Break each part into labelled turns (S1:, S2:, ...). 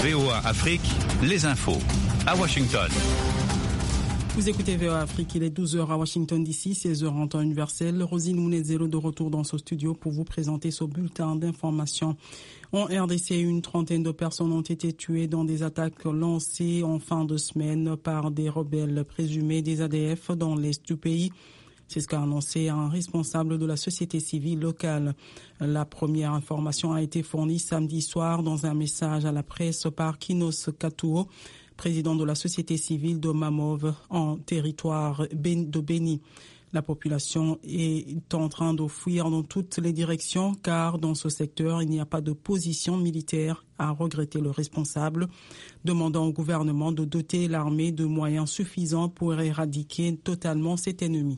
S1: VOA Afrique, les infos. À Washington.
S2: Vous écoutez VOA Afrique, il est 12h à Washington DC, 16h en temps universel. Rosine Mounezero de retour dans ce studio pour vous présenter ce bulletin d'information. En RDC, une trentaine de personnes ont été tuées dans des attaques lancées en fin de semaine par des rebelles présumés des ADF dans l'est du pays. C'est ce qu'a annoncé un responsable de la société civile locale. La première information a été fournie samedi soir dans un message à la presse par Kinos Katouo, président de la société civile de Mamove en territoire de Béni. La population est en train de fuir dans toutes les directions car dans ce secteur, il n'y a pas de position militaire, a regretté le responsable, demandant au gouvernement de doter l'armée de moyens suffisants pour éradiquer totalement cet ennemi.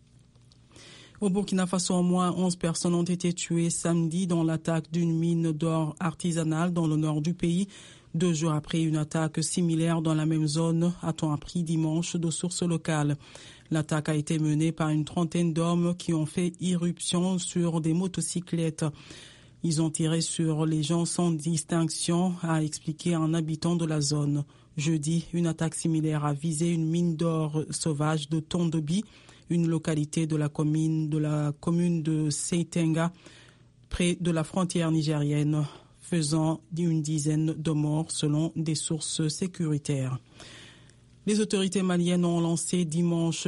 S2: Au Burkina Faso, au moins 11 personnes ont été tuées samedi dans l'attaque d'une mine d'or artisanale dans le nord du pays. 2 jours après une attaque similaire dans la même zone, a-t-on appris dimanche de sources locales. L'attaque a été menée par une trentaine d'hommes qui ont fait irruption sur des motocyclettes. Ils ont tiré sur les gens sans distinction, a expliqué un habitant de la zone. Jeudi, une attaque similaire a visé une mine d'or sauvage de Tondobi, une localité de la commune de Seitenga, près de la frontière nigérienne, faisant une dizaine de morts selon des sources sécuritaires. Les autorités maliennes ont annoncé dimanche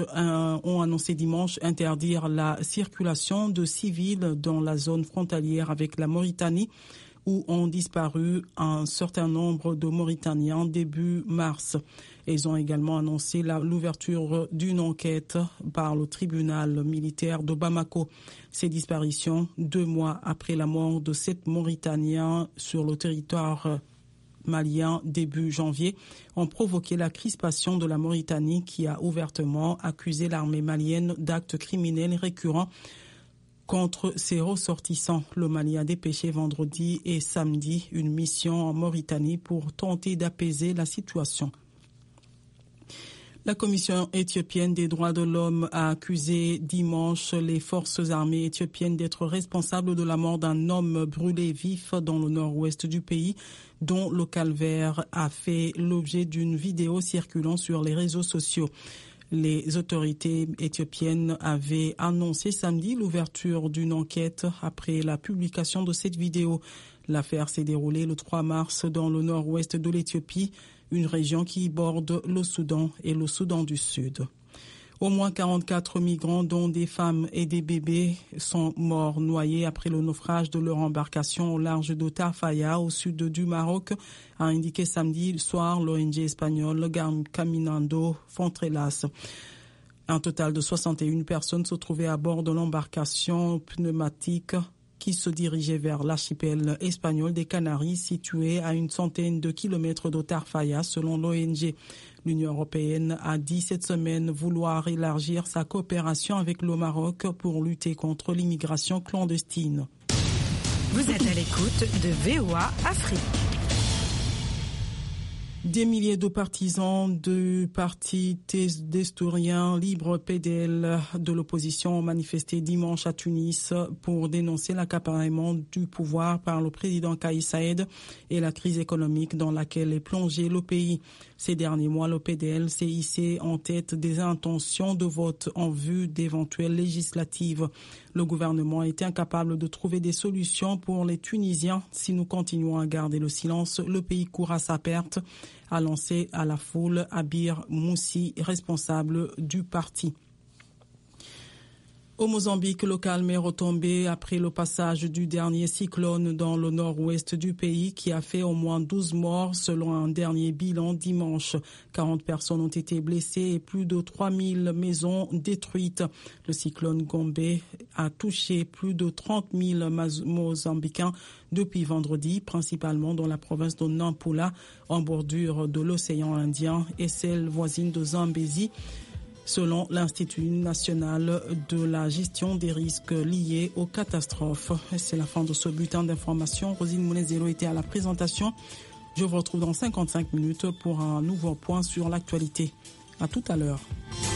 S2: interdire la circulation de civils dans la zone frontalière avec la Mauritanie, où ont disparu un certain nombre de Mauritaniens début mars. Ils ont également annoncé l'ouverture d'une enquête par le tribunal militaire de Bamako. Ces disparitions, 2 mois après la mort de 7 Mauritaniens sur le territoire malien début janvier, ont provoqué la crispation de la Mauritanie qui a ouvertement accusé l'armée malienne d'actes criminels récurrents contre ses ressortissants. Le Mali a dépêché vendredi et samedi une mission en Mauritanie pour tenter d'apaiser la situation. La Commission éthiopienne des droits de l'homme a accusé dimanche les forces armées éthiopiennes d'être responsables de la mort d'un homme brûlé vif dans le nord-ouest du pays, dont le calvaire a fait l'objet d'une vidéo circulant sur les réseaux sociaux. Les autorités éthiopiennes avaient annoncé samedi l'ouverture d'une enquête après la publication de cette vidéo. L'affaire s'est déroulée le 3 mars dans le nord-ouest de l'Éthiopie, une région qui borde le Soudan et le Soudan du Sud. Au moins 44 migrants, dont des femmes et des bébés, sont morts noyés après le naufrage de leur embarcation au large de Tarfaya, au sud du Maroc, a indiqué samedi soir l'ONG espagnole Caminando Frontreras. Un total de 61 personnes se trouvaient à bord de l'embarcation pneumatique qui se dirigeait vers l'archipel espagnol des Canaries, situé à une centaine de kilomètres de Tarfaya, selon l'ONG. L'Union européenne a dit cette semaine vouloir élargir sa coopération avec le Maroc pour lutter contre l'immigration clandestine.
S3: Vous êtes à l'écoute de VOA Afrique.
S2: Des milliers de partisans du parti destourien libre PDL de l'opposition ont manifesté dimanche à Tunis pour dénoncer l'accaparement du pouvoir par le président Kais Saïed et la crise économique dans laquelle est plongé le pays. Ces derniers mois, le PDL s'est hissé en tête des intentions de vote en vue d'éventuelles législatives. Le gouvernement est incapable de trouver des solutions pour les Tunisiens. Si nous continuons à garder le silence, le pays court à sa perte, a lancé à la foule Abir Moussi, responsable du parti. Au Mozambique, le calme est retombé après le passage du dernier cyclone dans le nord-ouest du pays qui a fait au moins 12 morts selon un dernier bilan dimanche. 40 personnes ont été blessées et plus de 3000 maisons détruites. Le cyclone Gombe a touché plus de 30 000 Mozambicains depuis vendredi, principalement dans la province de Nampula, en bordure de l'océan Indien et celle voisine de Zambézie, selon l'Institut national de la gestion des risques liés aux catastrophes. C'est la fin de ce bulletin d'information. Rosine Mounezero était à la présentation. Je vous retrouve dans 55 minutes pour un nouveau point sur l'actualité. À tout à l'heure.